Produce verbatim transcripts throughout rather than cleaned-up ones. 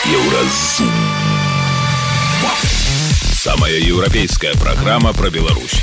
Еўразум. Самая еўрапейская праграма пра Беларусь.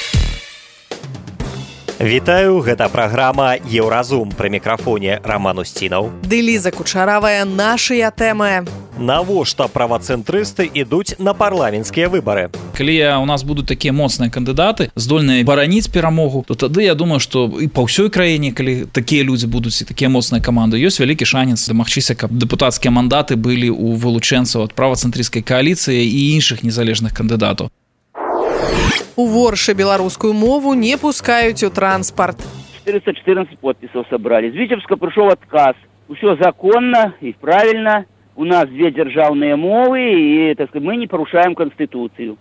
Вітаю, гэта праграма Еўразум. Пры мікрафоне Роман Устінаў. Ды Ліза Кучаравая, нашыя тэмы. Навошта правацэнтрысты ідуць на парламенцкія выбары? Калі у нас будуць такія моцныя кандыдаты, здольныя бараніць перамогу, то тады я думаю, што і па ўсёй краіне, калі такія людзі будуць і такія моцныя каманды, ёсць вялікі шанец дамагчыся, каб дэпутацкія мандаты былі ў вылучэнцаў ад правацэнтрысцкай кааліцыі і іншых незалежных кандыдатаў. У Воршы беларускую мову не пускаюць у транспарт. четыреста четырнадцать подписов собрали. Из Витебска пришел отказ. Все законно и правильно. У нас две державные мовы, и, так сказать, мы не порушаем Конституцию.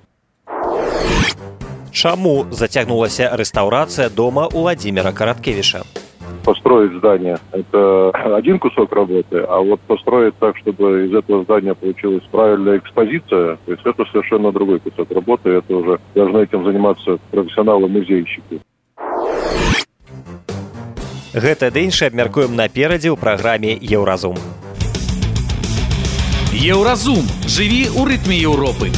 Чаму зацягнулася рэстаўрацыя дома Владимира Короткевича? Построить здание – это один кусок работы, а вот построить так, чтобы из этого здания получилась правильная экспозиция, то есть это совершенно другой кусок работы, это уже должны этим заниматься профессионалы-музейщики. Гэта ды іншае абмяркуем наперадзе ў праграме Еўразум. Еўразум. Жыві ў рытме Еўропы.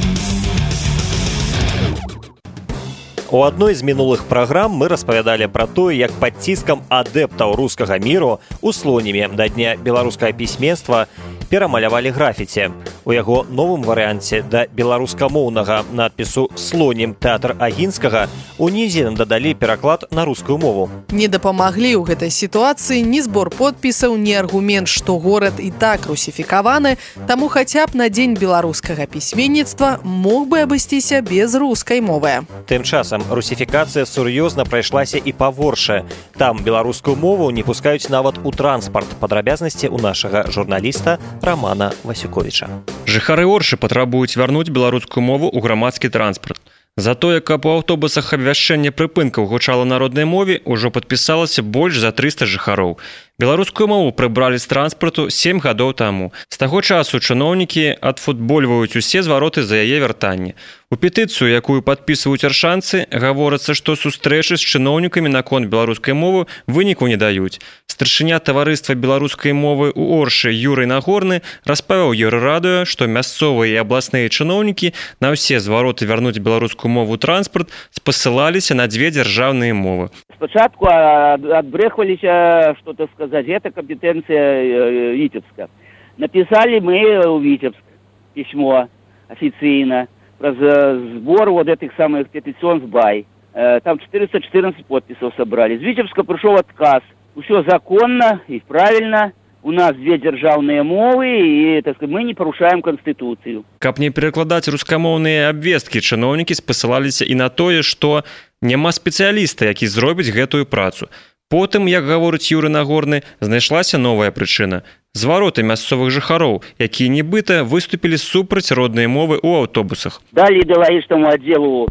У адной з мінулых праграм мы распавядалі пра тое, як пад ціскам адэптаў рускага міру у Слонеме да дня беларускага пісьменства перамалявалі графіці. У яго новым варыянце да беларускамоўнага надпісу «Слонем тэатр Агінскага» унізе дадалі пераклад на рускую мову. Не дапамаглі ў гэтай сітуацыі ні збор подпісаў, ні аргумент, што горад і так русіфікаваны, таму хаця б на дзень беларускага пісьменніцтва мог бы абысціся без рускай мовы. Тым часам русіфікацыя сур'ёзна прайшлася і па Воршы. Там беларускую мову не пускаюць нават у транспарт. Падрабязнасці ў нашага журналіста Романа Васюковіча. Жыхары Оршы патрабуюць вярнуць беларускую мову ў грамадскі транспарт. За тое, каб у аўтобусах абвяшчэнне прыпынкаў гучала народнай мове, ужо падпісалася больш за трыста жыхароў. Беларускую мову прыбралі з транспарту сем гадоў таму. З таго часу чыноўнікі адфутбольваюць усе звароты за яе вяртанне. У петыцыю, якую падпісваюць аршанцы, гаворыцца, што сустрэчы з чыноўнікамі наконт беларускай мовы выніку не даюць. Старшыня таварыства беларускай мовы ў Оршы Юрый Нагорны распавёў Еўрарадыё, што мясцовыя і абласныя чыноўнікі на ўсе звароты вярнуць беларускую мову ў транспарт спасылаліся на дзве дзяржаўныя мовы. Спочатку отбрехивались, что-то сказать, это компетенция Витебска. Написали мы в Витебск письмо официально про сбор вот этих самых петицион в Бай. Там четыреста четырнадцать подписов собрали. Из Витебска пришел отказ. Все законно и правильно. У нас две державные мовы, и, так сказать, мы не порушаем Конституцию. Каб не перакладаць рускамоўныя абвесткі, чыноўнікі спасылаліся і на тое, што няма спецыяліста, які зробіць гэтую працу. Потым, як гаворыць Юрый Нагорны, знайшлася новая прычына. Звароты мясцовых жыхароў, якія нібыта выступілі супраць роднай мовы ў аўтобусах. Далі ідэалагічнаму аддзелу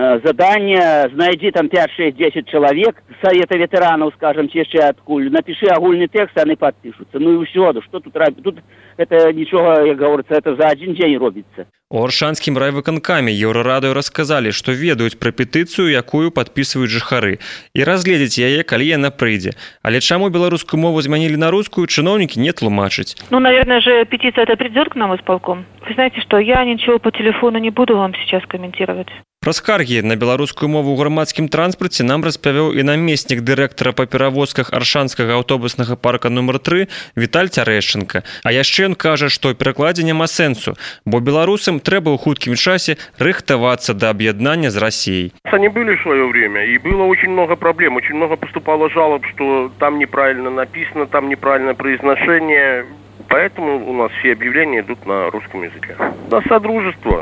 задание, знайди там пять-шесть-десять человек, совета ветеранов, скажем, чеши откуль, напиши огульный текст, они подпишутся. Ну и все, да что тут робить? Тут это ничего, как говорится, это за один день робится. У Аршанскім райвыканкаме Еўрарадыё расказалі, што ведаюць пра петыцыю, якую падпісваюць жыхары, і разгледзяць яе, калі яна прыйдзе. Але чаму беларускую мову змянілі на рускую, чыноўнікі не тлумачаць. Ну, наверное же, петиция это придет к нам исполком. Вы знаете, что я ничего по телефону не буду вам сейчас комментировать. Пра скаргі на беларускую мову ў грамадскім транспарце нам распавёў і намеснік дырэктара па перавозках Аршанскага аўтобуснага парка нумар тры Віталь Цярэшчанка. А яшчэ ён кажа, што ў перакладзе няма сэнсу, бо беларусам трэба ў хуткім часе рыхтавацца да аб'яднання з Россией. Они были в свое время, и было очень много проблем, очень много поступало жалоб, что там неправильно написано, там неправильное произношение. Поэтому у нас все объявления идут на русском языке. На содружество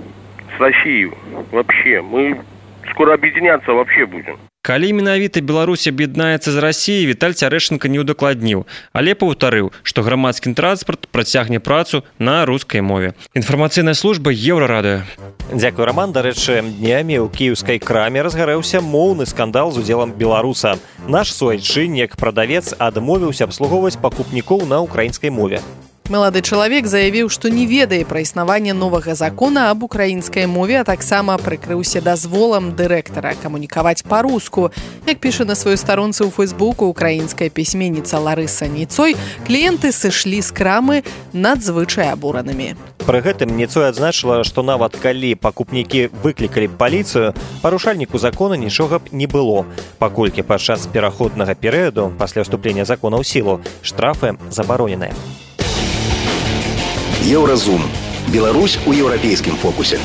с Россией вообще. Мы скоро объединяться вообще будем. Калі менавіта Беларусь аб'яднаецца з Расіяй, Віталь Цярэшчанка не ўдакладніў, але паўтарыў, што грамадскі транспарт працягне працу на рускай мове. Інфармацыйная служба Еўрарадыё. Дзякуй, Роман. Дарэчы, днямі ў кіеўскай краме разгарэўся моўны скандал з удзелам беларуса. Наш суайчыннік, прадавец, адмовіўся абслугоўваць пакупнікоў на украінскай мове. Малады чалавек заявіў, што не ведае пра існаванне новага закона аб украінскай мове, а таксама прыкрыўся дазволам дырэктара камунікаваць па-руску. Як піша на сваёй старонцы ў Фейсбуку украінская пісьменніца Ларыса Ніцой, кліенты сышлі з крамы надзвычай абуранымі. Пры гэтым Ніцой адзначыла, што нават калі пакупнікі выклікалі паліцыю, парушальніку закона нічога б не было, паколькі падчас пераходнага перыяду пасля ўступлення закона ў сілу штрафы забароненыя. Еўразум. Беларусь у еўрапейскім фокусе.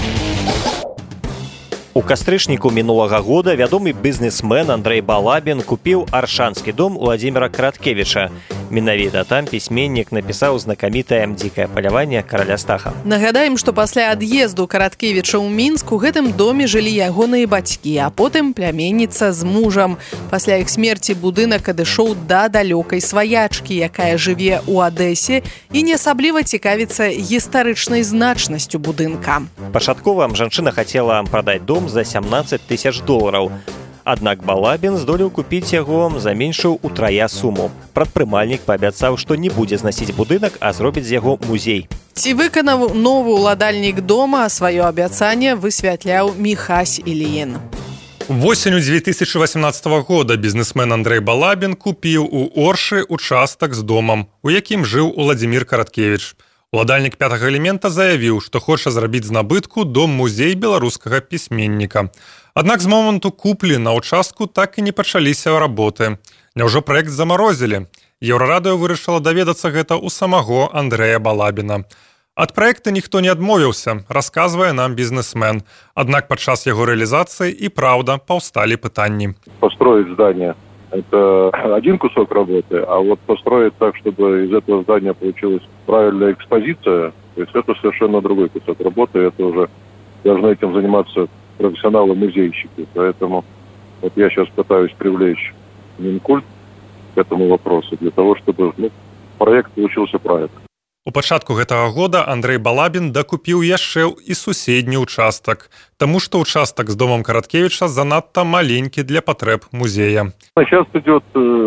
У кастрычніку мінулага года вядомы бізнесмен Андрэй Балабін купіў аршанскі дом Владзіміра Караткевіча. Менавіта там пісьменнік напісаў знакамітае «Дзікае паляванне караля Стаха». Нагадаем, што пасля ад'езду Караткевіча ў Мінск у гэтым доме жылі ягоныя бацькі, а потым пляменніца з мужам. Пасля іх смерці будынак адышоў да далёкай сваячкі, якая жыве ў Адэсе і не асабліва цікавіцца гістарычнай значнасцю будынка. Пачаткова жанчына хацела прадаць дом за сямнаццаць тысяч долараў. Аднак Балабін здолеў купіць яго за меншую утрая суму. Прадпрымальнік паабяцаў, што не будзе знасіць будынак, а зробіць з яго музей. Ці выканаў новы ўладальнік дома, сваё абяцанне высвятляў Міхась Ільін. Восенью две тысячи восемнадцатого года бізнесмен Андрэй Балабін купіў у Оршы участак з домам, у якім жыў Уладзімір Караткевіч. Уладальнік пятага элемента заявіў, што хоча зрабіць з набытку дом-музей беларускага пісьменніка. Аднак з моманту куплі на ўчастку так і не пачаліся работы. Няўжо праект замарозілі? Еўрарадыё вырашыла даведацца гэта ў самого Андрэя Балабіна. Ад праекта ніхто не адмовіўся, расказвае нам бізнесмен. Аднак падчас яго рэалізацыі і праўда паўсталі пытанні. Построить здание – это один кусок работы, а вот построить так, чтобы из этого здания получилась правильная экспозиция, то есть это совершенно другой кусок работы, это уже должны этим заниматься профессионалы-музейщики. Поэтому вот я сейчас пытаюсь привлечь Минкульт к этому вопросу для того, чтобы ну, проект получился правильным. У пачатку гэтага года Андрэй Балабін дакупіў яшчэ і суседні ўчастак, таму што ўчастак з домом Караткевіча занадта маленькі для патрэб музея. Сейчас идет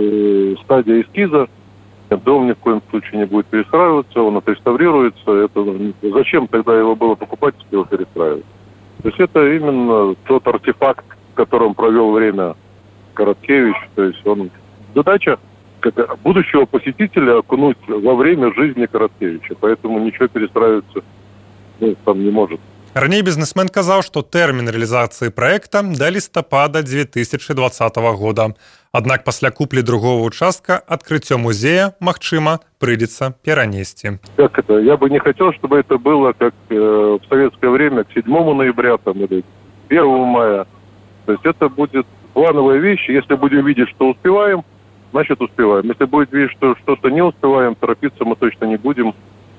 э, стадия эскиза. Дом ни в коем случае не будет перестраиваться, он отреставрируется. Это, зачем тогда его было покупать, если его перестраивать? То есть это именно тот артефакт, в котором провел время Короткевич. То есть он задача как будущего посетителя окунуть во время жизни Короткевича. Поэтому ничего перестраиваться ну, там не может. Раней бізнесмен казаў, што тэрмін рэалізацыі праекта да лістапада две тысячи двадцатого года. Аднак пасля куплі другого участка адкрыццё музея, магчыма, прыйдзецца перанесці. Как это? Я бы не хотел, чтобы это было как э, в советское время, к седьмому ноября там, или первого мая. То есть это будет плановая вещь. Если будем видеть, что успеваем, значит успеваем. Если будет видеть, что что-то не успеваем, торопиться мы точно не будем.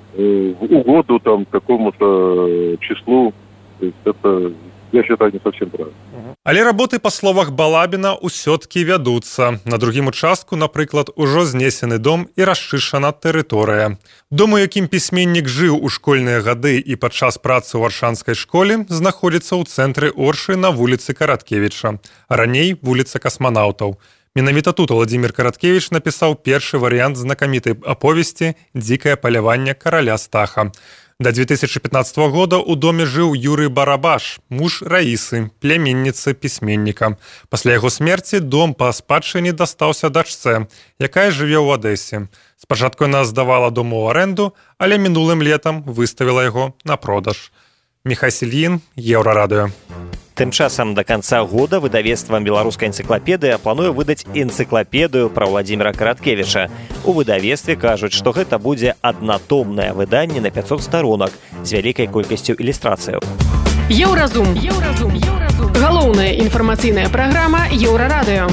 В угоду там какому-то числу. То есть это, я считаю, не совсем правильно. Але работы, па словах Балабіна, усё-ткі вядуцца. На другім участку, напрыклад, ужо знесены дом і расчышчана тэрыторыя. Дом, у якім пісьменнік жыў у школьныя гады і падчас працы ў аршанскай школе, знаходзіцца ў цэнтры Оршы на вуліцы Караткевіча. Раней вуліца Касманаўтаў. Менавіта тут Владзімір Караткевіч напісаў першы варыянт знакамітай аповесці «Дзікае паляванне караля Стаха». До две тысячи пятнадцатого года у доме жыў Юрый Барабаш, муж Раісы, пляменніцы пісьменніка. Пасля яго смерці дом па спадчыне дастаўся дачцэ, якая жыве ў Адэсе. Спачатку яна здавала дом у арэнду, але мінулым летам выставіла яго на продаж. Міхась Ільін, Еўрарадыё. Тым часам да канца года выдавецтвам беларускай энцыклапедыі плануе выдаць энцыклапедыю пра Владзіміра Караткевіча. У выдавецтве кажуць, што гэта будзе аднатомнае выданне на пятьсот старонак з вялікай колькасцю ілюстрацыяў. Еўразум. Еўразум. Еўразум. Галоўная інфармацыйная праграма Еўрарадыё.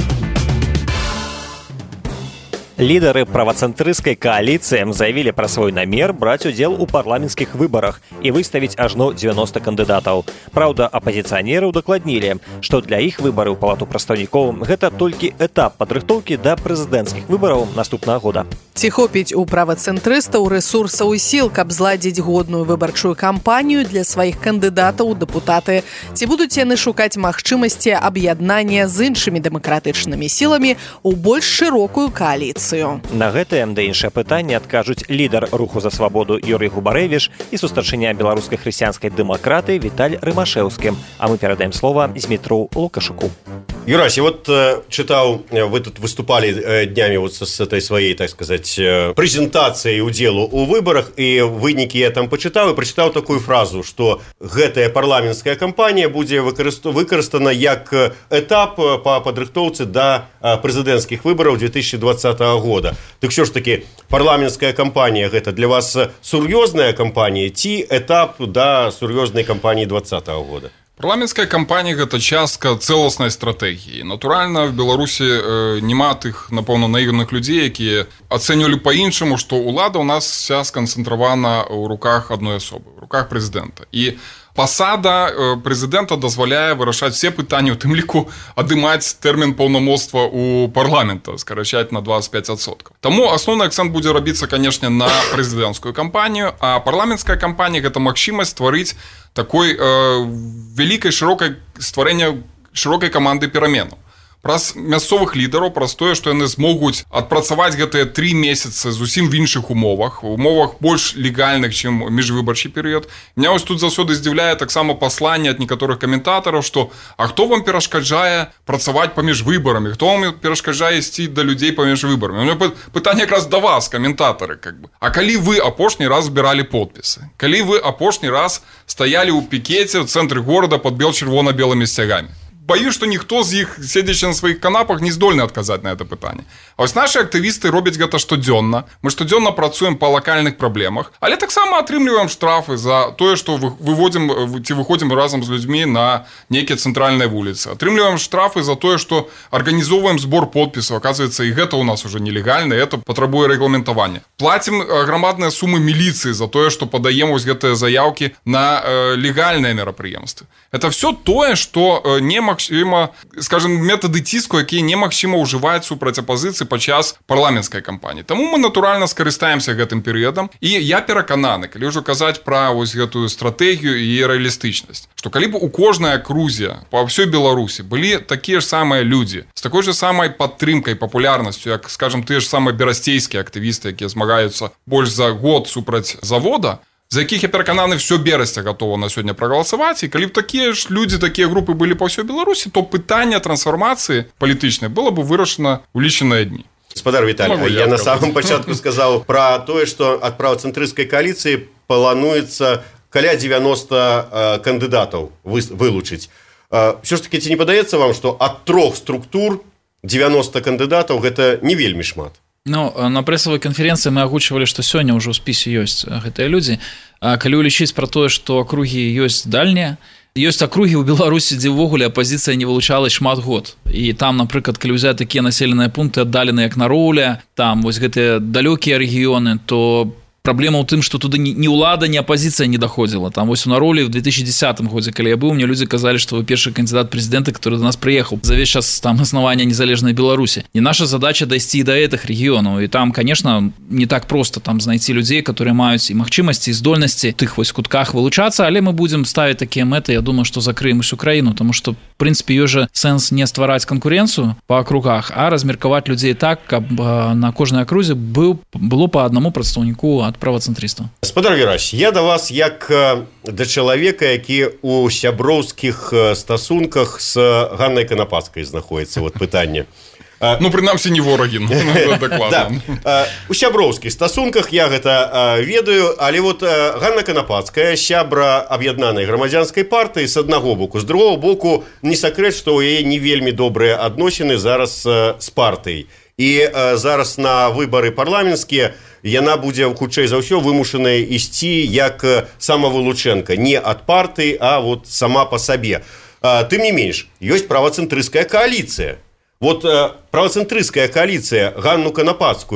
Лідары правацэнтрысцкай кааліцыі заявілі пра свой намер браць удзел у парламенцкіх выбарах і выставіць ажно дзевяноста кандыдатаў. Праўда, апазіцыянеры ўдакладнілі, што для іх выбары ў палату прадстаўнікоў гэта толькі этап падрыхтоўкі да прэзідэнцкіх выбараў наступнага года. Ці хопіць у правацэнтрыстаў рэсурсаў і сіл, каб зладзіць годную выбарчую кампанію для сваіх кандыдатаў у дэпутаты? Ці будуць яны шукаць магчымасці аб'яднання з іншымі дэмакратычнымі сіламі ў больш шырокую кааліцыю? сітуацыю. На гэтае да іншае пытанне адкажуць лідар руху за свабоду Юрый Губарэвіч і сустарчыня беларускай хрысціянскай дэмакраты Віталь Рымашэўскі. А мы перадаем слова Змітру Лукашуку. Юрась, я вот э, читал, вы тут выступали э, днями вот с, с этой своей, так сказать, э, презентацией удзелу у выборах, и выники я там почитал, и прочитал такую фразу, что гэтая парламентская кампания будет выкористана як этап по подрыхтовке до э, президентских выборов две тысячи двадцатого года. Так что ж таки, парламентская кампания это для вас серьезная кампания, ти этап до серьезной кампании двадцатого года? Парламенцкая кампанія гэта частка цэласнай стратэгіі. Натуральна, в Беларусі э, няма тых, напэўна, наіўных людзей, якія ацэньвалі па-іншаму, што ўлада ў нас вся сканцэнтравана ў руках адной асобы, ў руках прэзідэнта. І пасада прэзідэнта дазваляе вырашаць все пытанні, у тым ліку адымаць тэрмін паўнамоцтва ў парламента, скарачаць на двадцать пять процентов. Таму асноўны акцэнт будзе рабіцца, канешне, на прэзідэнцкую кампанію, а парламенцкая кампанія гэта магчымасць стварыць такой э, вялікай шырокай стварэння шырокай каманды пераменаў. Праз мясцовых лідараў, праз тое, што яны змогуць адпрацаваць гэтыя тры месяцы зусім в іншых умовах, у умовах больш легальных, чым міжвыбарчы перыяд. Меня вось тут заўсёды здзіўляе таксама пасланне ад некаторых каментатараў, што а хто вам перашкаджае працаваць паміж выбарамі, хто вам перашкаджае ісці да людзей паміж выбарамі. У меня пытанне якраз да вас, каментатары, как бы. А калі вы апошні раз збіралі подпісы? Калі вы апошні раз стаялі ў пікеце ў цэнтры горада пад бел-чырвона-белымі сцягамі? Боюсь, што ніхто з іх, седзячы на сваіх канапах, не здольны адказаць на гэта пытанне. А вось нашы актывісты робяць гэта штодзённа. Мы штодзённа працуем па лакальных праблемах, але таксама атрымліваем штрафы за тое, што выводзім ці выходзім разам з людзьмі на нейкія цэнтральныя вуліцы. Атрымліваем штрафы за тое, што арганізоўваем збор подпісаў. Оказывается, і гэта ў нас уже нелегальна, это патрабуе рэгламентавання. Плацім грамадныя сумы міліцыі за тое, што падаем вось гэтыя заяўкі на э, легальныя мерапрыемствы. Это все тое, што э, немагчыма, скажем, метады ціску, якія немагчыма ўжываць супраць апазіцыі падчас парламенцкай кампаніі. Таму мы натуральна скарыстаемся гэтым перыядам. І я перакананы, калі ўжо казаць пра вось гэтую стратэгію і рэалістычнасць, што калі б у кожнай акрузе па ўсёй Беларусі былі такія ж самыя людзі, з такой же самай падтрымкай, папулярнасцю, як, скажем, тыя ж самыя берасцейскія актывісты, якія змагаюцца больш за год супраць завода, за якіх, я перакананы, все Берасця готова на сёння прагаласаваць, і калі б такія ж людзі, такія групы былі па ўсёй Беларусі, то пытанне трансфармацыі палітычнай было бы вырашана ў лічаныя дні. Господар Віталь, я, я на самом пачатку сказаў пра тое, што ад правацэнтрысцкай кааліцыі плануецца каля девяноста кандыдатаў вылучыць. Все ж таки, ці не падаецца вам, што ад трох структур девяноста кандыдатаў гэта не вельмі шмат? Ну, на прэсавай канферэнцыі мы агучвалі, што сёння ўжо ў спісе ёсць гэтыя людзі. Калі ўлічыць пра тое, што акругі ёсць дальнія, ёсць акругі ў Беларусі, дзе ўвогуле апазіцыя не вылучалась шмат год. І там, напрыклад, калі ўзяць такія населеныя пункты аддаленыя, як Нароўля, там вось гэтыя далёкія рэгіёны, то праблема ў тым, што туды ні ўлада, ні апазіцыя не даходзіла. Там вось у Нароўлі в две тысячи десятом годзе, калі я быў, мне людзі казалі, што вы першы кандидат прэзідэнта, который до нас прыехаў за весь час там існавання незалежнай Беларусі. І наша задача дайсці да гэтых рэгіёнаў. І там, конечно, не так проста там знайсці людзей, которые маюць і магчымасці, і здольнасці тых вось кутках вылучацца, але мы будзем ставіць такія мэты, я думаю, што закрыем усю краіну, тому што, в прынцыпе, ёсць жа сэнс не ствараць канкурэнцыю па акругах, а размеркаваць людзей так, каб на кожнай акрузе быў, было па аднаму прадстаўніку ад правацэнтрыстаў. Спадар Вераш, я да вас як да чалавека, які у сяброўскіх стасунках з Ганнай Канапацкай знаходіцца, вот пытанне. Ну, прынамсі, не ворагі. Да. У сяброўскіх стасунках я гэта ведаю, але вот Ганна Канапацкая, сябра аб'яднанай грамадзянскай партыі з аднаго боку, з другого боку, не сакрэт, што ў яе не вельмі добрыя адносіны зараз з партыяй. І зараз на выбары парламенцкія яна будзе хутчэй за ўсё вымушаная ісці як самавылучэнка, не ад партыі, а вот сама па сабе. Тым не менш, ёсць правацэнтрысцкая кааліцыя. Вот правацэнтрысцкая кааліцыя Ганну Канапацкую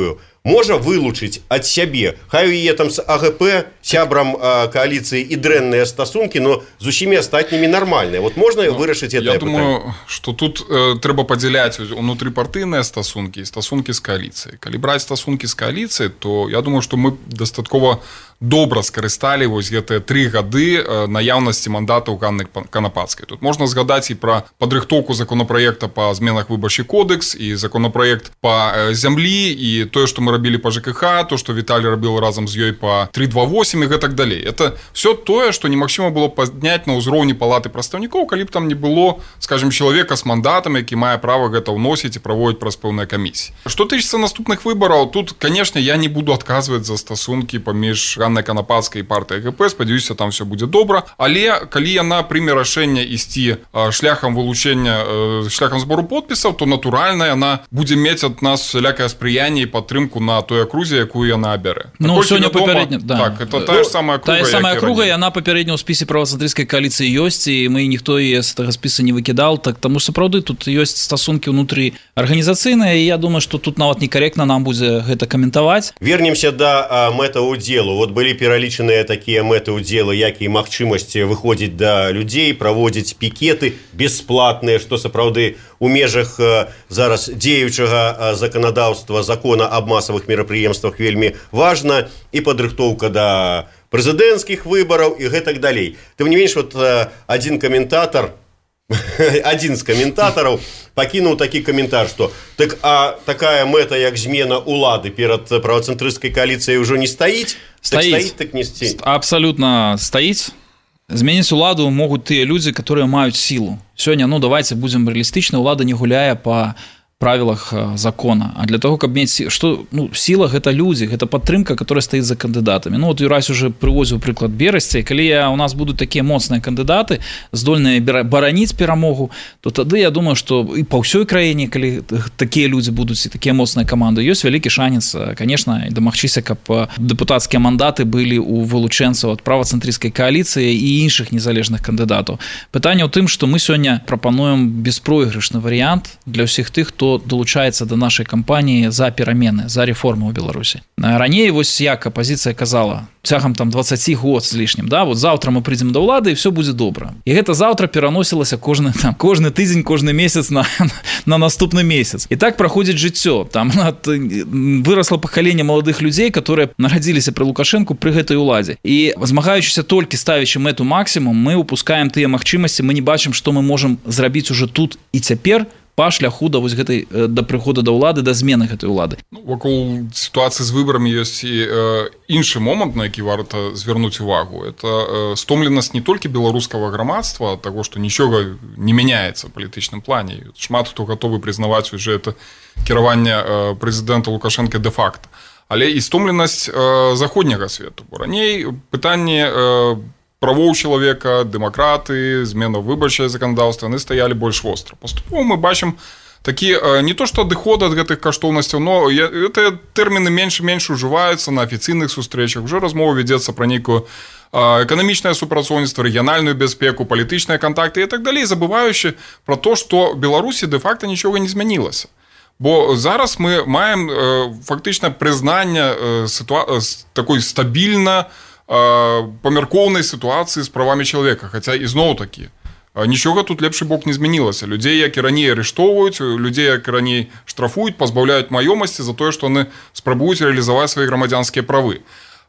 можа вылучыць ад сябе, хай у яе там з АГП сябрам э, коаліцыі і дрэнныя стасункі, но з усімі астатнімі нармальныя. Вот можна ну, вырашыць это я думаю, пытанне? Что тут э, трэба падзяляць унутрыпартыйныя стасункі і стасункі з кааліцыяй. Калі браць стасункі з кааліцыяй, то я думаю, што мы дастаткова добра скарысталі вось гэтыя тры гады наяўнасці мандатаў Ганны Канапацкай. Тут можна згадаць і пра падрыхтоўку законапраекта па зменах выбарчы кодекс і законапраект па зямлі і тое, што мы рабілі па ЖКХ, то, што Віталій рабіў разам з ёй па тры два восемь і гэтак далей. Это все тое, што немагчыма было падняць на ўзроўні палаты прадстаўнікоў, калі б там не было, скажем, чалавека з мандатам, які мае права гэта ўносіць і праводзіць праз пэўныя камісіі. Што тычыцца наступных выбараў, тут, канешне, я не буду адказваць за стасункі паміж Ганнай Канапацкай і партыя ГП, спадзяюся, там все будзе добра, але калі яна прыме рашэнне ісці шляхам вылучэння, шляхам збору подпісаў, то натуральна яна будзе мець ад нас всялякае спрыянне і падтрымку на той акрузе, якую яна абярэ. Ну, сёння папярэдня, да. Так, это тая ж самая акруга, тая самая акруга, яна папярэдня ў спісе правацэнтрысцкай кааліцыі ёсць, і мы ніхто яе з гэтага спіса не выкідаў, так таму сапраўды тут ёсць стасункі ўнутры арганізацыйныя, і я думаю, што тут нават некаректна нам будзе гэта каментаваць. Вернемся да мэтаў удзелу. Вот былі пералічаныя такія мэты ўдзелу, як і магчымасці выходзіць да людзей, праводзіць пікеты бесплатныя, што сапраўды у межах зараз дзеючага заканадаўства закона аб масавых мерапрыемствах вельмі важна, і падрыхтоўка да прэзідэнцкіх выбараў і гэтак далей. Тым не менш, вот адзін каментатар адзін з каментатараў пакінуў такі каментар, што так, а такая мэта, як змена ўлады перад правацэнтрысцкай кааліцыяй ужо не стаіць? Стаіць. Так стаіць, так не стаіць. Абсалютна стаіць. Зменіць уладу могуць тыя людзі, которые маюць сілу. Сёння, ну, давайте будзем рэалістычна, улада не гуляе па правилах закона. А для того, каб мець, што, ну, сіла гэта людзі, гэта падтрымка, которая стаіць за кандыдатамі. Ну, вот Юрась уже прывозіў прыклад Берасця, і калі я, у нас будуць такія моцныя кандыдаты, здольныя бараніць перамогу, то тады я думаю, што і па ўсёй краіне, калі такія людзі будуць і такія моцныя каманды, ёсць вялікі шанец, конечно, дамагчыся, каб дэпутацкія мандаты былі у вылучэнцаў ад правацэнтрысцкай кааліцыі і іншых незалежных кандыдатаў. Пытанне ў тым, што мы сёння прапануем беспройгрышны варыянт для ўсіх тых, хто долучаецца да нашай кампаніі за перамены, за рэформы ў Беларусі. Раней вось як апазіцыя казала, цягам там дваццаць год з лішнім, да, вот заўтра мы прыйдзем да ўлады і все будзе добра. І гэта заўтра пераносілася кожны там кожны тыдзень, кожны месяц на на наступны месяц. І так праходзіць жыццё. Там вырасла пакаленне маладых людзей, которые нарадзіліся пры Лукашэнку пры гэтай уладзе. І змагаючыся толькі ставячы мэту максімум, мы упускаем тыя магчымасці, мы не бачым, што мы можам зрабіць уже тут і цяпер па шляху да вось гэтай да прыхода да ўлады, да змены гэтай улады. Ну, вакол сітуацыі з выбарамі ёсць і э, іншы момант, на які варта звярнуць увагу. Это э, стомленасць не толькі беларускага грамадства, таго, што нічога не мяняецца ў палітычным плане. Шмат хто гатовы прызнаваць уже это кіраванне э, прэзідэнта Лукашэнка дэ-факта. Але і стомленасць э, заходняга свету. Бо раней пытанне э, правоў чалавека, дэмакраты, змена выбарчае заканадаўства, яны стаялі больш востра. Паступова мы бачым такі не то што адыход ад гэтых каштоўнасцяў, но гэтыя тэрміны менш і менш ужываюцца на афіцыйных сустрэчах. Уже размова вядзецца пра нейкую эканамічнае супрацоўніцтва, рэгіянальную бяспеку, палітычныя кантакты і так далей, забываючы пра то, што Беларусі дэ-факта нічога не змянілася. Бо зараз мы маем фактычна прызнанне ситуа... такой стабільна памяркоўнай сітуацыі з правамі чалавека, хаця ізноў такі нічога тут лепшы бок не змянілася. Людзей, які раней арыштоўваюць, людзей, які раней штрафуюць, пазбаўляюць маёмасці за тое, што яны спрабуюць рэалізаваць свае грамадзянскія правы.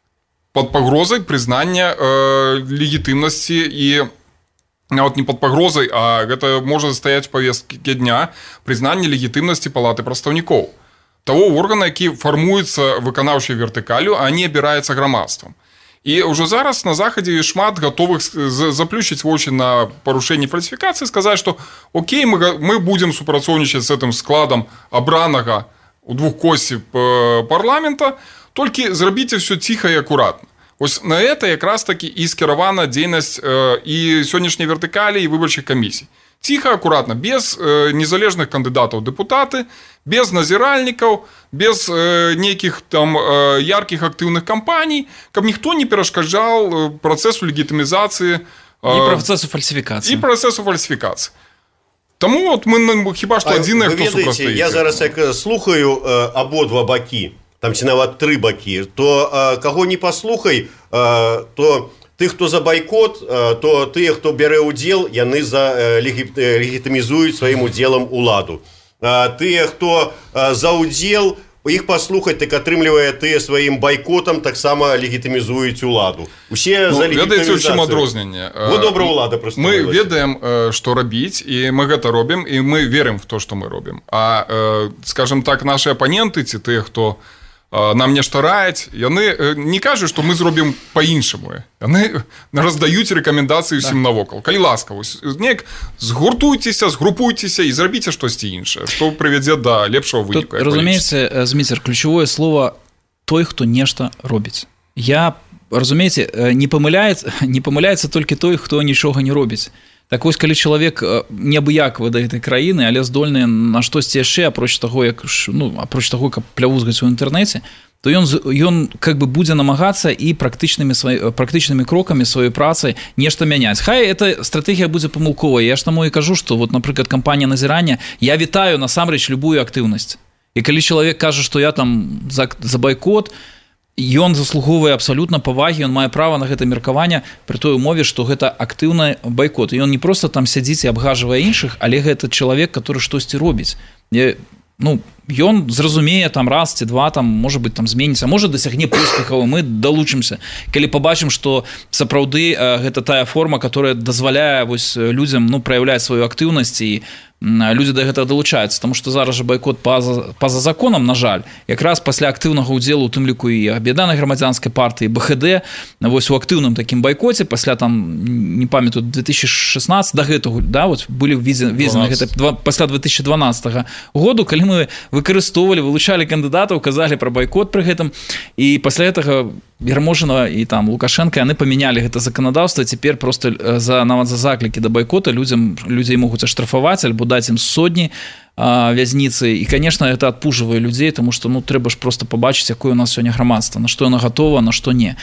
Пад пагрозай прызнання э, легітымнасці і нават не пад пагрозай, а гэта можа стаяць у павесткі дня прызнання легітымнасці палаты прадстаўнікоў. Таго органа, які фармуецца выканаўчай вертыкалю, а не абіраецца грамадствам. І ўжо зараз на захадзе шмат гатовых заплющыць вочы на парушэнні фальсіфікацыі, сказаць, што окей, мы, мы будзем супрацоўнічаць з гэтым складам абранага у двухкосці парламента, толькі зрабіце ўсё ціха і акуратна. Вось на гэта якраз такі і скіравана дзейнасць і сённяшняй вертыкалі, і выбарчых камісій. Ціха, акуратна, без э, незалежных кандыдатаў дэпутаты, без назіральнікаў, без э, нейкіх там э, яркіх актыўных кампаній, каб ніхто не перашкаджаў працэсу легітымізацыі э, і працэсу фальсіфікацыі. І працэсу фальсіфікацыі. Таму от мы хіба што адзіныя, хто супрацьстаіць. Я зараз як слухаю э, абодва бакі, там ці нават тры бакі, то э, каго не паслухай, э, то тых, хто за байкот, э, то тыя, хто бярэ ўдзел, яны за э, легі, э, легітымізуюць сваім удзелам уладу. Э, тыя, хто э, за ўдзел, іх паслухаць, так атрымлівае тыя сваім байкотам таксама легітымізуюць уладу. Усе ну, за легітымізацыю. Ведаеце, у чым адрозненне? Вы добра ўлада просто. Мы ведаем, што рабіць, і мы гэта робім, і мы верым в то, што мы робім. А, скажем так, нашы апаненты, ці тыя, хто нам нешта раяць, яны не кажуць, што мы зробім па-іншаму. Яны раздаюць рэкамендацыі ўсім навокал. Калі ласка, неяк згуртуйцеся, згрупуйцеся і зрабіце штосьці іншае, што прывядзе да лепшага выніку. Разумееце, Зміцер, ключевое слово той, хто нешта робіць. Я, разумееце, не памыляецца, не памыляецца толькі той, хто нічога не робіць. Так вось, калі чалавек неабыякавы да гэтай краіны, але здольны на штосьці яшчэ, апроч таго, як, ну, апроч таго, каб плявузгаць у інтэрнэце, то ён, ён как бы будзе намагацца і практычнымі, свай, практычнымі крокамі сваёй працай нешта мяняць. Хай эта стратэгія будзе памылковая. Я ж таму і кажу, што, вот, напрыклад, кампанія назірання, я вітаю насамрэч любую актыўнасць. І калі чалавек кажа, што я там за, за байкот, ён заслугоўвае абсалютна павагі, ён мае права на гэта меркаванне пры той умове, што гэта актыўны байкот. І ён не проста там сядзіць і абгажвае іншых, але гэта чалавек, который штосьці робіць. Я, ну, ён зразумее там раз ці два, там, можа быць, там зменіцца, можа дасягне поспехаў, мы далучымся. Калі пабачым, што сапраўды гэта тая форма, которая дазваляе вось людзям, ну, праяўляць сваю актыўнасць, і людзі да гэтага далучаюцца, таму што зараз жа байкот па-за, па-за законам, на жаль, якраз пасля актыўнага ўдзелу, у тым ліку і аб'яднанай грамадзянскай партыі, бэ ха дэ, вось у актыўным такім байкоце, пасля там, не памятаю, две тысячи шестнадцатого, да гэтага, да, вот былі введзены гэта пасля две тысячи дванадцатого году, калі мы выкарыстоўвалі, вылучалі кандыдатаў, казалі пра байкот пры гэтым, і пасля гэтага Ярмошина і там Лукашенко, яны памянялі гэта заканадаўства, цяпер просто за, нават за заклікі да байкота людзям, людзей могуць аштрафаваць, альбо даць ім сотні а, вязніцы. І, конечно, это адпужвае людзей, тому што, ну, трэба ж просто пабачыць, якое у нас сёння грамадства, на што яно гатова, на што не.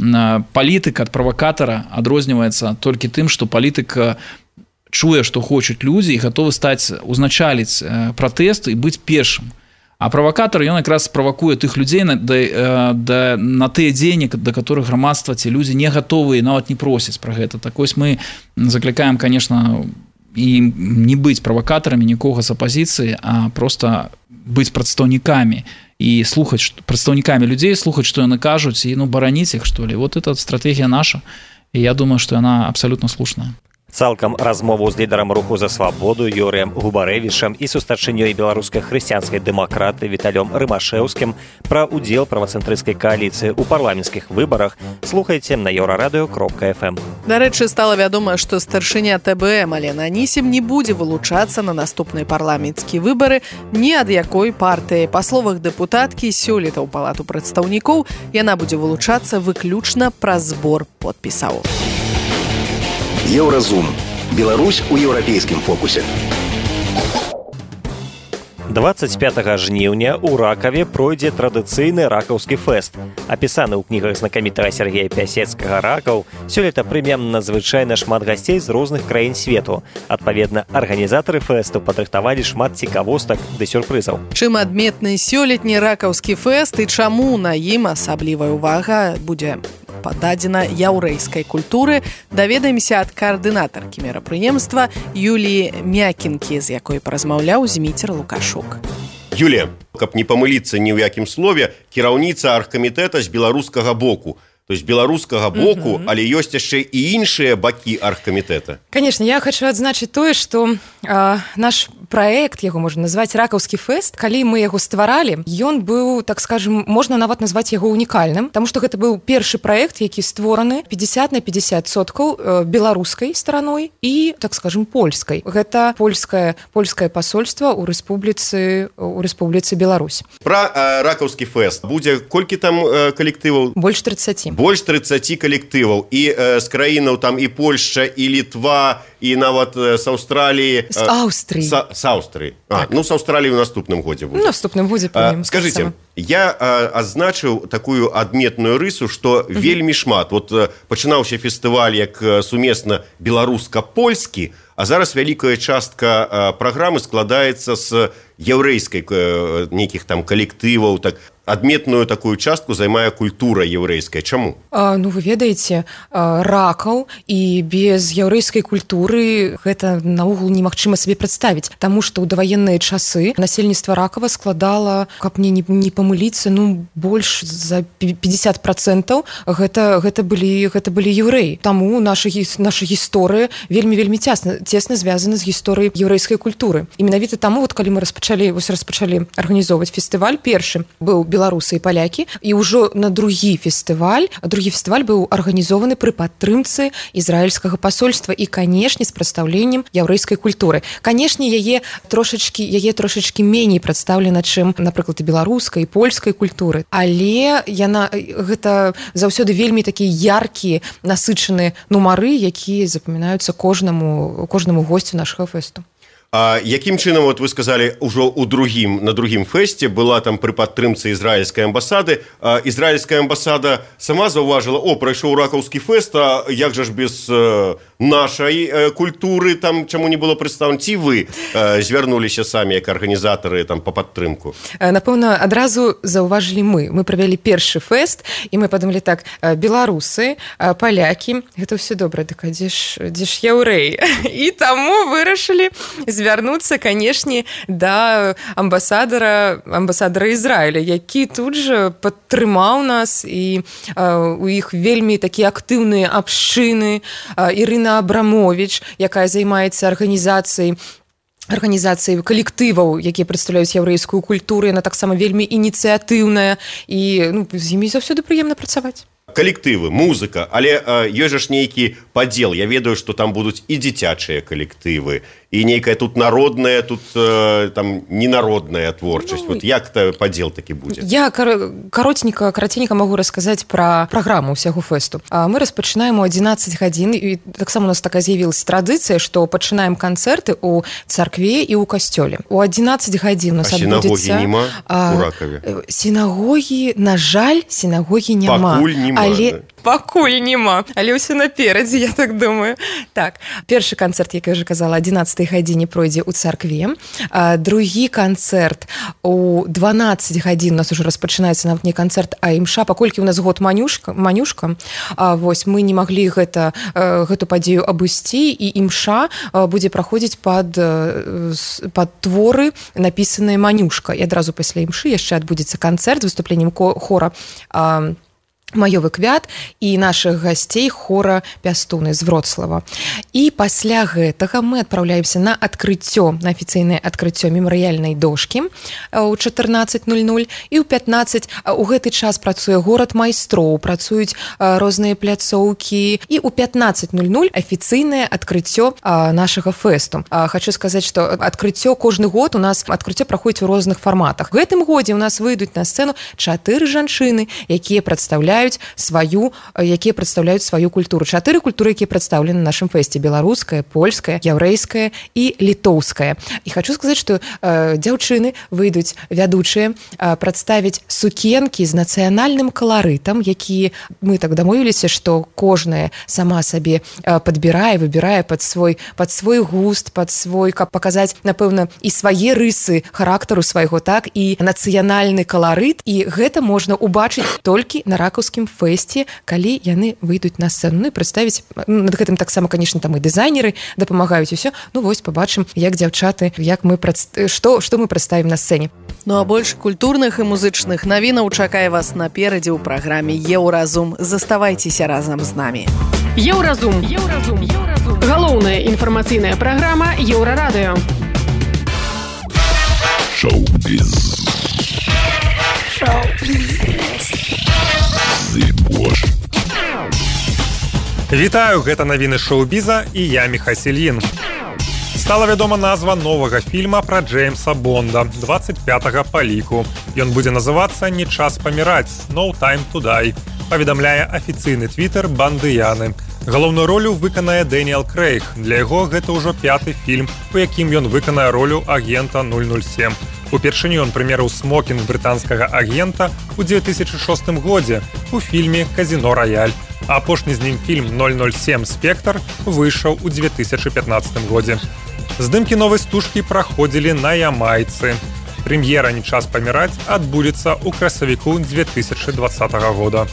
Палітык ад правакатара адрозніваецца толькі тым, што палітык чуе, што хочуць людзі, і гатовы стаць, узначаліць пратэст і быць першым. А правакатар, ён якраз правакуе тых людзей на, да, да, на тыя дзеянні, да которых грамадства ці людзі не гатовы і нават не просяць пра гэта. Так вось мы заклікаем, конечно, і не быць правакатарамі нікога з апазіцыі, а просто быць прадстаўнікамі і слухаць прадстаўнікамі людзей, слухаць, што яны кажуць, і, ну, бараніць іх, што ли. Вот это стратэгія наша, і я думаю, што яна абсалютна слушная. Цалкам размову з лідарам руху за свабоду Юрыем Губарэвічам і сустарчынёй беларускай хрысціянскай дэмакраты Віталём Рымашэўскім пра ўдзел правацэнтрысцкай кааліцыі ў парламенцкіх выбарах слухайце на еўрарадыё кропка эф эм. Дарэчы, стала вядома, што старшыня тэ бэ эм Алена Анісім не будзе вылучацца на наступныя парламенцкія выбары ні ад якой партыі. Па словах дэпутаткі, сёлета ў палату прадстаўнікоў яна будзе вылучацца выключна праз збор подпісаў. Еўразум. Беларусь у еўрапейскім фокусе. двадцать пятого жніўня ў Ракаве пройдзе традыцыйны ракаўскі фэст. Апісаны ў кнігах знакамітага Сергея Пясецкага «Ракаў», сёлета прымем надзвычайна шмат гасцей з розных краін свету. Адпаведна, арганізатары фэсту падрыхтавалі шмат цікавостак ды сюрпрызаў. Чым адметны сёлетні ракаўскі фэст і чаму на ім асаблівая ўвага будзе пададзена яўрэйскай культуры, даведаемся ад каардынатаркі мерапрыемства Юліі Мякінкі, з якой паразмаўляў Зміцер Лукашук. Юлія, каб не памыліцца ні ў якім слове, кіраўніца аргкамітэта з беларускага боку. То есть беларускага боку, mm-hmm. але ёсць яшчэ і іншыя бакі аргкамітэта. Конечно, я хочу адзначыць тое, што э, наш праект, яго можна назваць ракаўскі фэст, калі мы яго стваралі, ён быў, так скажем, можна нават назваць яго унікальным, таму што гэта быў першы праект, які створаны пятьдесят на пятьдесят соткаў э, беларускай стараной і, так скажем, польскай. Гэта польскае, польскае пасольства ў рэспубліцы, ў рэспубліцы Беларусь. Пра э, ракаўскі фэст будзе колькі там э, калектываў? Больш тридцати. Больш тридцати калектываў і э, з краінаў там і Польшча, і Літва, і нават э, з Аўстраліі. З Аўстрыі. З Аўстрыі. А, так. Ну, з Аўстраліі ў наступным годзе будзе. У наступным годзе прыйдзем. Скажыце, я а, азначыў такую адметную рысу, што mm-hmm. вельмі шмат. Вот а, пачынаўся фестываль як а, сумесна беларуска-польскі, а зараз вялікая частка а, праграмы складаецца з яўрэйскай а, нейкіх там калектываў. Так. адметную такую частку займае культура яўрэйская. Чаму? А, ну вы ведаеце, ракаў і без яўрэйскай культуры гэта наогул немагчыма сабе прадставіць, таму што ў даваенныя часы насельніцтва ракава складала, каб мне не, не памыліцца, ну больш за пятьдесят процентов гэта гэта былі гэта былі яўрэі. Таму наша наша гісторыя вельмі вельмі цесна цесна звязана з гісторыяй яўрэйскай культуры. І менавіта таму, вот калі мы распачалі вось распачалі арганізоўваць фестываль, першы быў беларусы і палякі, і ўжо на другі фестываль, другі фестываль быў арганізованы пры падтрымцы ізраільскага пасольства і, канешне, з прадстаўленнем яўрэйскай культуры. Канешне, яе трошачкі яе трошачкі меней прадстаўлена, чым, напрыклад, і беларускай, і польскай культуры. Але яна гэта заўсёды вельмі такія яркія, насычаныя нумары, якія запамінаюцца кожнаму кожнаму госцю нашага фэсту. А якім чынам, вот вы сказали, ўжо ў другім, на другім фэсце была там пры падтрымцы ізраільскай амбасады. А ізраільская амбасада сама заўважыла: о, прайшоў ракаўскі фэст, а як жа ж без э, нашай э, культуры, там чаму не было прадстаўлена? Ці вы э, звярнуліся самі як арганізатары там па падтрымку? Напэўна, адразу заўважылі мы. Мы правялі першы фэст, і мы падумалі так: беларусы, палякі, гэта ўсё добра, дык а дзе ж, дзе ж яўрэі? І таму вырашылі звярнуцца, канешне, да амбасадара амбасадара Ізраіля, які тут жа падтрымаў нас, і а, у іх вельмі такія актыўныя абшчыны. А, Ірына Абрамович, якая займаецца арганізацыяй арганізацыі калектываў, якія прадстаўляюць яўрэйскую культуру, яна таксама вельмі ініцыятыўная, і ну, з імі заўсёды прыемна працаваць. Калектывы, музыка, але э, ёсць жа ж нейкі падзел. Я ведаю, што там будуць і дзіцячыя калектывы, і нейкая тут народная, тут э, там ненародная творчасць. Ну, вот як то падзел такі будзе? Я каротенька, караценька магу расказаць пра праграму ўсяго фэсту. Мы распачынаем у адзінаццаць гадзін, і таксама у нас такая з'явілася традыцыя, што пачынаем канцэрты ў царкве і ў касцёле. У адзінаццаць гадзін у нас адбудзецца... А сінагогі нема у Ракаве? Сінагогі, на жаль, сінагогі няма. Пакуль нема. Але пакуль нема, але ўсё наперадзе, я так думаю. Так, першы канцэрт, як я вже казала, адзінаццатай гадзіне пройдзе ў царкве. А, другі канцэрт у дванаццаць гадзін у нас уже распачынаецца нават не канцэрт, а імша, паколькі ў нас год манюшка, манюшка. А, вось мы не маглі гэта, гэту падзею абысці, і імша будзе праходзіць пад, пад творы, напісаныя манюшка. І адразу пасля імшы яшчэ адбудзецца канцэрт з выступленнем хора а, «Маёвы квят» і нашых гасцей хора «Пястуны» з Вроцлава. І пасля гэтага мы адпраўляемся на адкрыццё, на афіцыйнае адкрыццё мемарыяльнай дошкі ў чатырнаццаць нуль нуль, і ў пятнаццаць у гэты час працуе горад майстроў, працуюць розныя пляцоўкі, і ў пятнаццаць нуль нуль афіцыйнае адкрыццё нашага фэсту. Хачу сказаць, што адкрыццё кожны год у нас адкрыццё праходзіць у розных фарматах. В гэтым годзе у нас выйдуць на сцэну чатыры жанчыны, якія прадстаўляюць сваю, якія прадстаўляюць сваю культуру. Чатыры культуры, якія прадстаўлены на нашым фэсце: беларуская, польская, яўрэйская і літоўская. І хочу сказаць, што э, дзяўчыны выйдуць вядучыя э, прадставіць сукенкі з нацыянальным каларытам, якія мы так дамовіліся, што кожная сама сабе э, падбірае, выбірае пад свой, пад свой густ, пад свой, каб паказаць, напэўна, і свае рысы характару свайго, так, і нацыянальны каларыт, і гэта можна убачыць толькі на ракаўскім фэсце, калі яны выйдуць на сцэну. Ну і прадставіць, над гэтым таксама, канешне, там і дызайнеры дапамагаюць, усё. Ну вось пабачым, як дзяўчаты, як мы прадст... што, што мы прадставім на сцэне. Ну а больш культурных і музычных навінаў чакае вас наперадзе ў праграме «Еўразум». Заставайцеся разам з намі. Еўразум. Еўразум. Еўразум. Галоўная інфармацыйная праграма Еўрарадыё. Шоу-біз. Шоу-біз. Вітаю, гэта навіны шоу-біза, і я Міхасільін. Стала вядома назва новага фільма пра Джеймса Бонда, двадцать пятага па ліку. Ён будзе называцца «Не час паміраць» «No time to die», паведамляе афіцыйны твітер Бандыяны. Галоўную ролю выканае Дэніэл Крэйг. Для яго гэта ўжо пяты фільм, у якім ён выканае ролю агента нуль нуль сем. Упершыню ён прымерыў смокінг брытанскага агента ў две тысячы шостым годзе у фільме «Казіно Раяль». А апошні з ним фільм нуль нуль сем «Спектр» выйшаў у две тысячы пятнаццатым годзе. Здымкі новай стужкі праходзілі на Ямайцы. Прэм'ера «Не час паміраць» адбудзецца ў красавіку две тысячи двадцатого года.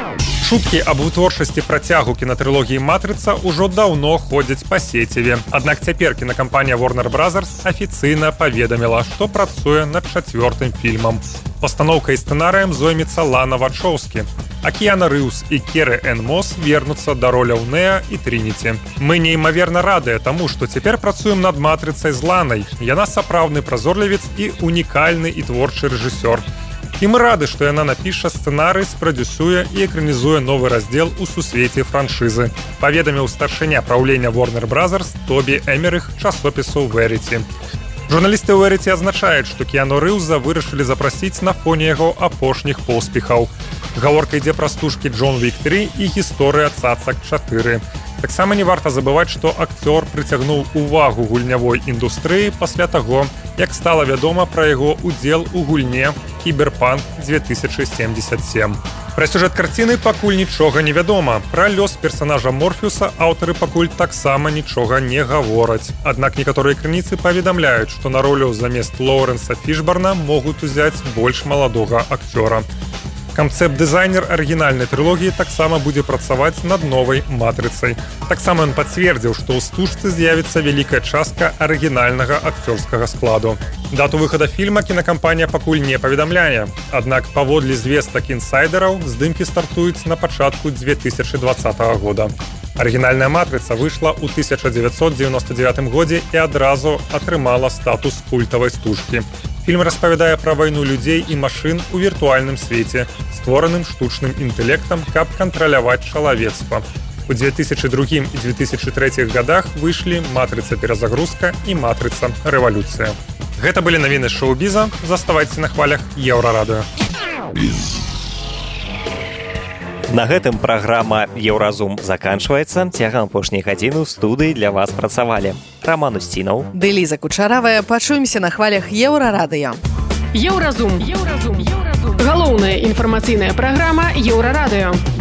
Шуткі аб вытворчасці працягу кінатрылогіі «Матрыца» ўжо даўно ходзяць па сеціве. Аднак цяпер кінакампанія Warner Brothers афіцыйна паведаміла, што працуе над чацвёртым фільмам. Пастаноўкай і сцэнарыем зоймецца Лана Вачоўскі. А Кіана Рыўс і Керы Энн Мос вернуцца да роляў Неа і Трініці. Мы неймаверна радыя таму, што цяпер працуем над «Матрыцай» з Ланай. Яна сапраўдны празорлівец і унікальны і творчы рэжысёр. І мы рады, што яна напіша сцэнарый, спрадюсуе і экранізуе новы раздзел у сусвеце франшызы. Паведаміў старшыня праўлення Warner Brothers Тобі Эмерых часопісу Verity. Журналісты Verity азначаюць, што Кіану Рыўза вырашылі запрасіць на фоне яго апошніх поспехаў. Гаворка ідзе пра стужкі Джон Вік тры і гісторыя Цацак чатыры. Таксама не варта забываць, што акцёр прыцягнуў увагу гульнявой індустрыі пасля таго, як стала вядома пра яго удзел у гульне «Кіберпанк две тысячи семьдесят семь». Пра сюжэт карціны пакуль нічога не вядома. Пра лёс персанажа Морфеуса аўтары пакуль таксама нічога не гавораць. Аднак некаторыя крыніцы паведамляюць, што на ролю замест Лоуренса Фішбарна могуць узяць больш маладога акцёра. Канцэпт-дызайнер арыгінальнай трылогіі таксама будзе працаваць над новай «Матрыцай». Таксама ён пацвердзіў, што ў стужцы з'явіцца вялікая частка арыгінальнага акцёрскага складу. Дату выхада фільма кінакампанія пакуль не паведамляе. Аднак, паводле звестак інсайдераў, здымкі стартуюць на пачатку две тысячи двадцатого года. Арыгінальная «Матрыца» выйшла ў тысяча дзевяцьсот дзевяносто девятым годзе і адразу атрымала статус культавай стужкі. Фільм распавядае пра вайну людзей і машын у віртуальным свеце, створаным штучным інтэлектам, каб кантраляваць чалавецтва. У две тысячи другім і две тысячи трэцім годах выйшлі «Матрыца. Перазагрузка» і «Матрыца. Рэвалюцыя». Гэта былі навіны шоу-біза. Заставайцеся на хвалях Еўрарадыё. На гэтым праграма «Еўразум» заканчваецца. Цягам апошняй гадзіны ў студыі для вас працавалі Роман Устінаў, ды Ліза Кучаравая. Пачуемся на хвалях Еўрарадыё. Еўразум. Еўразум. Галоўная інфармацыйная праграма Еўрарадыё.